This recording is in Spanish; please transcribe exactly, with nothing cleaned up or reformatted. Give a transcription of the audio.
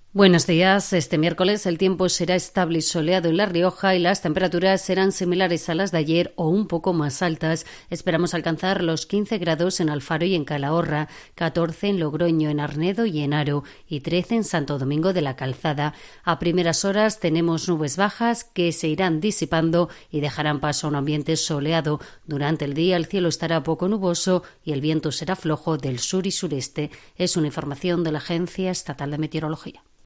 Buenos días. Este miércoles el tiempo será estable y soleado en La Rioja y las temperaturas serán similares a las de ayer o un poco más altas. Esperamos alcanzar los quince grados en Alfaro y en Calahorra, catorce en Logroño, en Arnedo y en Haro y trece en Santo Domingo de la Calzada. A primeras horas tenemos nubes bajas que se irán disipando y dejarán paso a un ambiente soleado. Durante el día el cielo estará poco nuboso y el viento será flojo del sur y sureste. Es una información de la Agencia Estatal de Meteorología.